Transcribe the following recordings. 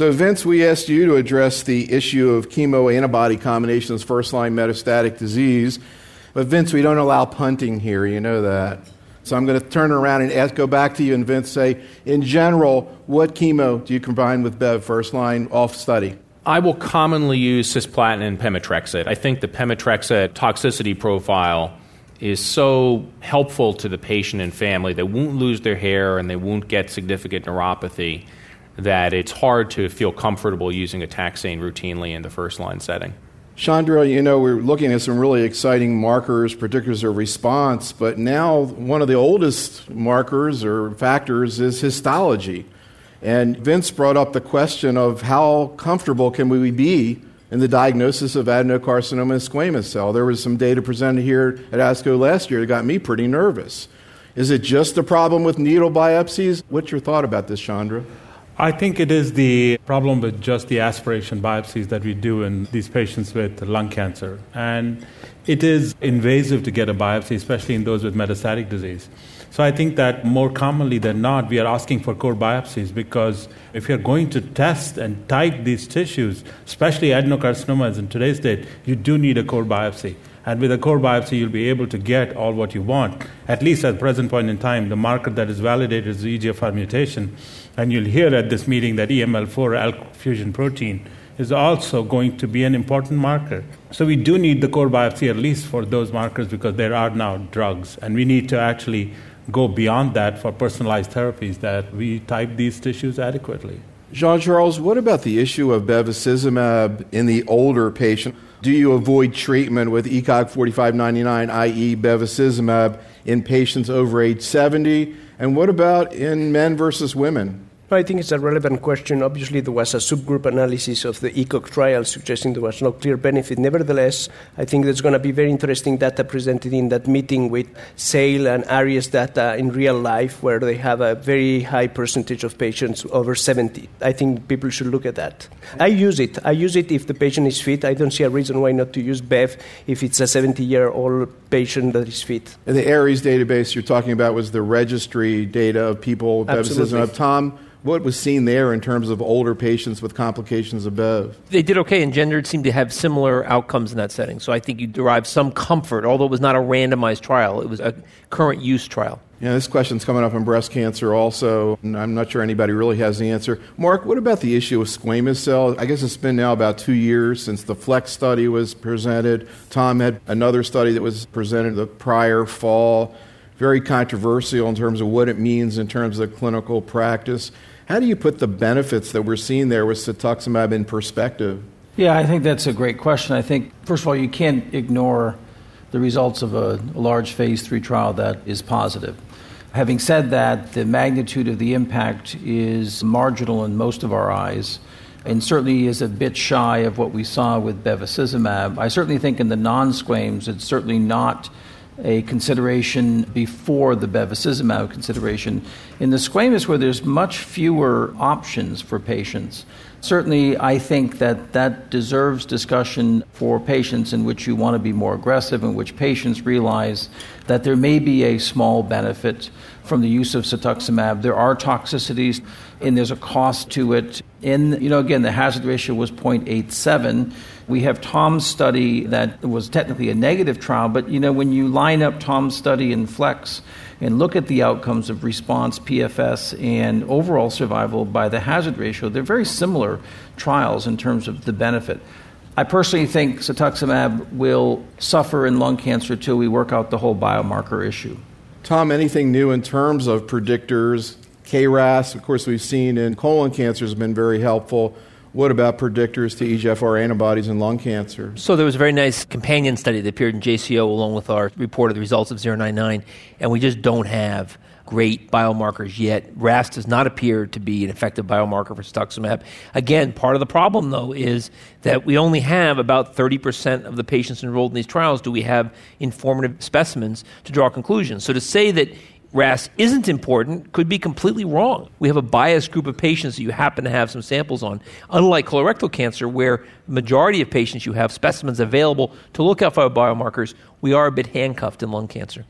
So, Vince, we asked you to address the issue of chemo-antibody combinations, first-line metastatic disease. But, Vince, we don't allow punting here. You know that. So I'm going to turn around and go back to you, and Vince, say, in general, what chemo do you combine with Bev first-line off study? I will commonly use cisplatin and pemetrexed. I think the pemetrexed toxicity profile is so helpful to the patient and family. They won't lose their hair and they won't get significant neuropathy that it's hard to feel comfortable using a taxane routinely in the first-line setting. Chandra, we're looking at some really exciting markers, predictors of response, but now one of the oldest markers or factors is histology. And Vince brought up the question of how comfortable can we be in the diagnosis of adenocarcinoma and squamous cell. There was some data presented here at ASCO last year that got me pretty nervous. Is it just a problem with needle biopsies? What's your thought about this, Chandra? I think it is the problem with just the aspiration biopsies that we do in these patients with lung cancer. And it is invasive to get a biopsy, especially in those with metastatic disease. So I think that more commonly than not, we are asking for core biopsies because if you're going to test and type these tissues, especially adenocarcinomas in today's date, you do need a core biopsy. And with a core biopsy, you'll be able to get all what you want. At least at the present point in time, the marker that is validated is the EGFR mutation. And you'll hear at this meeting that EML4 ALK fusion protein is also going to be an important marker. So we do need the core biopsy at least for those markers because there are now drugs. And we need to actually go beyond that for personalized therapies that we type these tissues adequately. Jean-Charles, what about the issue of bevacizumab in the older patient? Do you avoid treatment with ECOG 4599, i.e. bevacizumab, in patients over age 70? And what about in men versus women? I think it's a relevant question. Obviously, there was a subgroup analysis of the ECOG trial suggesting there was no clear benefit. Nevertheless, I think there's going to be very interesting data presented in that meeting with SAIL and ARIES data in real life, where they have a very high percentage of patients over 70. I think people should look at that. I use it if the patient is fit. I don't see a reason why not to use BEV if it's a 70-year-old patient that is fit. And the ARIES database you're talking about was the registry data of people with bevacizumab. Tom, what was seen there in terms of older patients with complications of BEV? They did okay, and Gendered seemed to have similar outcomes in that setting. So I think you derive some comfort, although it was not a randomized trial. It was a current use trial. Yeah, this question's coming up in breast cancer also, and I'm not sure anybody really has the answer. Mark, what about the issue of squamous cell? I guess it's been now about 2 years since the FLEX study was presented. Tom had another study that was presented the prior fall. Very controversial in terms of what it means in terms of clinical practice. How do you put the benefits that we're seeing there with cetuximab in perspective? Yeah, I think that's a great question. I think, first of all, you can't ignore the results of a large phase 3 trial that is positive. Having said that, the magnitude of the impact is marginal in most of our eyes and certainly is a bit shy of what we saw with bevacizumab. I certainly think in the non-squames, it's certainly not a consideration before the bevacizumab consideration. In the squamous, where there's much fewer options for patients, certainly I think that deserves discussion for patients in which you want to be more aggressive, in which patients realize that there may be a small benefit from the use of cetuximab. There are toxicities, and there's a cost to it. And, again, the hazard ratio was 0.87. We have Tom's study that was technically a negative trial, but, when you line up Tom's study and FLEX and look at the outcomes of response, PFS, and overall survival by the hazard ratio, they're very similar trials in terms of the benefit. I personally think cetuximab will suffer in lung cancer till we work out the whole biomarker issue. Tom, anything new in terms of predictors? KRAS, of course, we've seen in colon cancer has been very helpful. What about predictors to EGFR antibodies in lung cancer? So there was a very nice companion study that appeared in JCO along with our report of the results of 099, and we just don't have great biomarkers yet. RAS does not appear to be an effective biomarker for cetuximab. Again, part of the problem, though, is that we only have about 30% of the patients enrolled in these trials do we have informative specimens to draw conclusions. So to say that RAS isn't important could be completely wrong. We have a biased group of patients that you happen to have some samples on. Unlike colorectal cancer, where the majority of patients you have specimens available to look out for biomarkers, we are a bit handcuffed in lung cancer.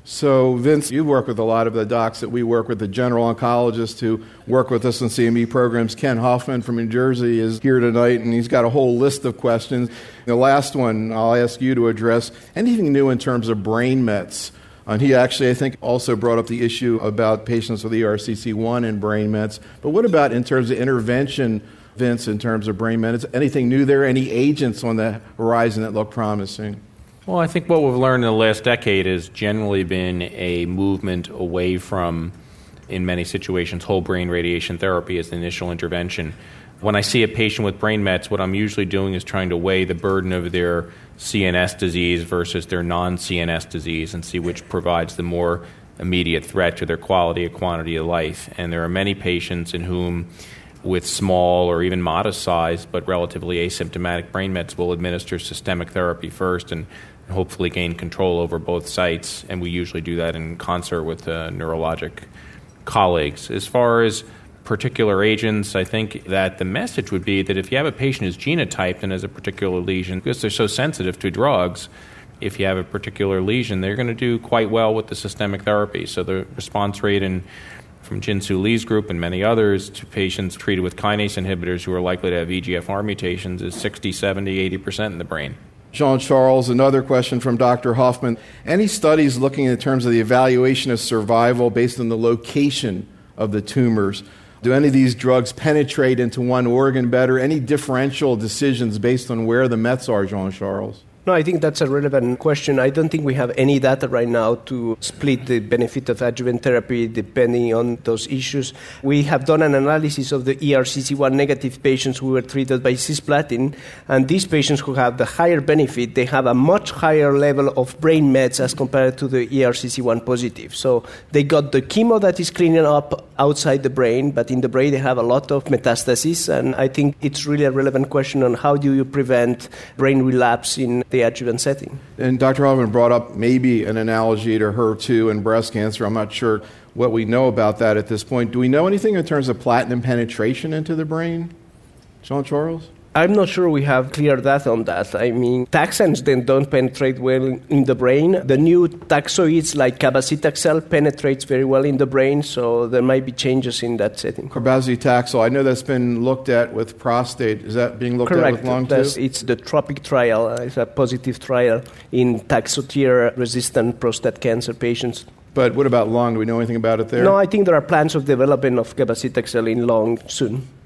So, Vince, you work with a lot of the docs that we work with, the general oncologists who work with us in CME programs. Ken Hoffman from New Jersey is here tonight, and he's got a whole list of questions. The last one I'll ask you to address, anything new in terms of brain mets? And he actually, I think, also brought up the issue about patients with ERCC1 and brain mets. But what about in terms of intervention, Vince, in terms of brain mets? Anything new there? Any agents on the horizon that look promising? Well, I think what we've learned in the last decade has generally been a movement away from, in many situations, whole brain radiation therapy as the initial intervention. When I see a patient with brain mets, what I'm usually doing is trying to weigh the burden of their CNS disease versus their non-CNS disease and see which provides the more immediate threat to their quality and quantity of life. And there are many patients in whom, with small or even modest size but relatively asymptomatic brain mets, will administer systemic therapy first and hopefully gain control over both sites, and we usually do that in concert with neurologic colleagues. As far as particular agents, I think that the message would be that if you have a patient who's genotyped and has a particular lesion, because they're so sensitive to drugs, if you have a particular lesion, they're going to do quite well with the systemic therapy. So the response rate from Jin-Soo Lee's group and many others to patients treated with kinase inhibitors who are likely to have EGFR mutations is 60, 70, 80% in the brain. Jean-Charles, another question from Dr. Hoffman. Any studies looking in terms of the evaluation of survival based on the location of the tumors? Do any of these drugs penetrate into one organ better? Any differential decisions based on where the mets are, Jean-Charles? No, I think that's a relevant question. I don't think we have any data right now to split the benefit of adjuvant therapy depending on those issues. We have done an analysis of the ERCC1 negative patients who were treated by cisplatin, and these patients who have the higher benefit, they have a much higher level of brain mets as compared to the ERCC1 positive. So they got the chemo that is cleaning up outside the brain, but in the brain they have a lot of metastasis, and I think it's really a relevant question on how do you prevent brain relapse in the adjuvant setting. And Dr. Hoffman brought up maybe an analogy to HER2 and breast cancer. I'm not sure what we know about that at this point. Do we know anything in terms of platinum penetration into the brain, Jean-Charles? I'm not sure we have clear data on that. I mean, taxanes then don't penetrate well in the brain. The new taxoids like cabazitaxel penetrates very well in the brain, so there might be changes in that setting. Cabazitaxel, I know that's been looked at with prostate. Is that being looked at with lung too? It's the TROPIC trial. It's a positive trial in Taxotere-resistant prostate cancer patients. But what about lung? Do we know anything about it there? No, I think there are plans of development of cabazitaxel in lung soon.